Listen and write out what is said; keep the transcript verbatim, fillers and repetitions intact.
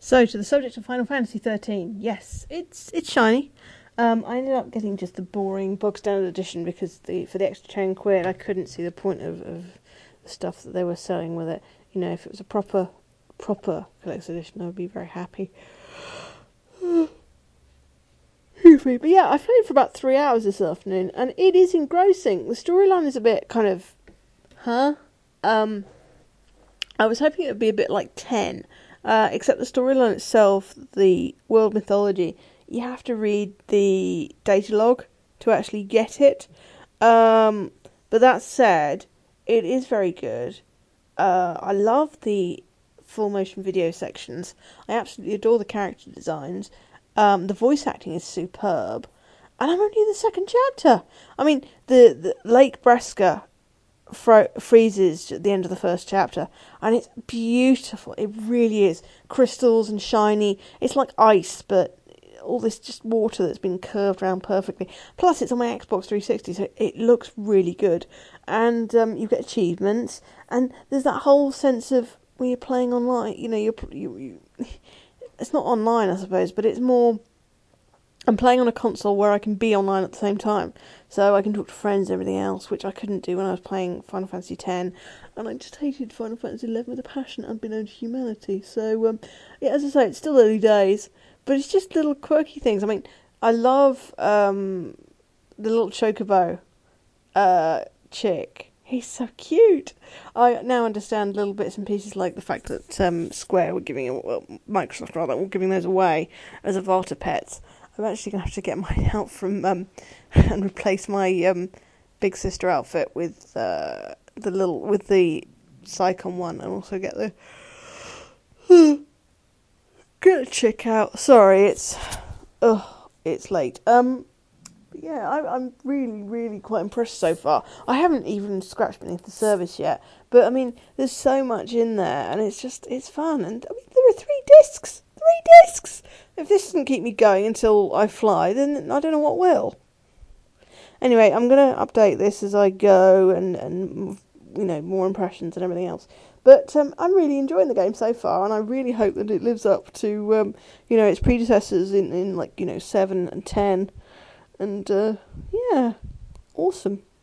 So, to the subject of Final Fantasy thirteen, yes, it's it's shiny. Um, I ended up getting just the boring bog standard edition because the for the extra ten quid I couldn't see the point of, of the stuff that they were selling with it. You know, if it was a proper proper collector's edition, I would be very happy. Excuse me. But yeah, I played for about three hours this afternoon, and it is engrossing. The storyline is a bit kind of, huh? Um, I was hoping it would be a bit like ten. Uh, except the storyline itself, the world mythology, you have to read the data log to actually get it. Um, but that said, it is very good. Uh, I love the full motion video sections. I absolutely adore the character designs. Um, the voice acting is superb. And I'm only in the second chapter. I mean, the, the Lake Breska Fro- freezes at the end of the first chapter, and it's beautiful. It really is. Crystals and shiny. It's like ice, but all this just water that's been curved around perfectly. Plus, it's on my Xbox three sixty, so it looks really good. And um, you get achievements, and there's that whole sense of when you're playing online. You know, you're you, you, it's not online, I suppose, but it's more. I'm playing on a console where I can be online at the same time. So I can talk to friends and everything else, which I couldn't do when I was playing Final Fantasy X. And I just hated Final Fantasy eleven with a passion unbeknown to humanity. So, um, yeah, as I say, it's still early days. But it's just little quirky things. I mean, I love um, the little chocobo uh, chick. He's so cute. I now understand little bits and pieces like the fact that um, Square were giving, well, Microsoft rather, were giving those away as Avata pets. I'm actually going to have to get mine out from um, and replace my um, big sister outfit with uh, the little with the Psycon one, and also get the get a chick out. Sorry, it's oh, it's late. Um, but yeah, I, I'm really, really quite impressed so far. I haven't even scratched beneath the surface yet, but I mean, there's so much in there, and it's just it's fun. And I mean, there are three discs. Three discs! If this doesn't keep me going until I fly, then I don't know what will. Anyway, I'm going to update this as I go, and, and you know, more impressions and everything else. But um, I'm really enjoying the game so far, and I really hope that it lives up to, um, you know, its predecessors in, in, like, you know, seven and ten. And, uh, yeah, awesome.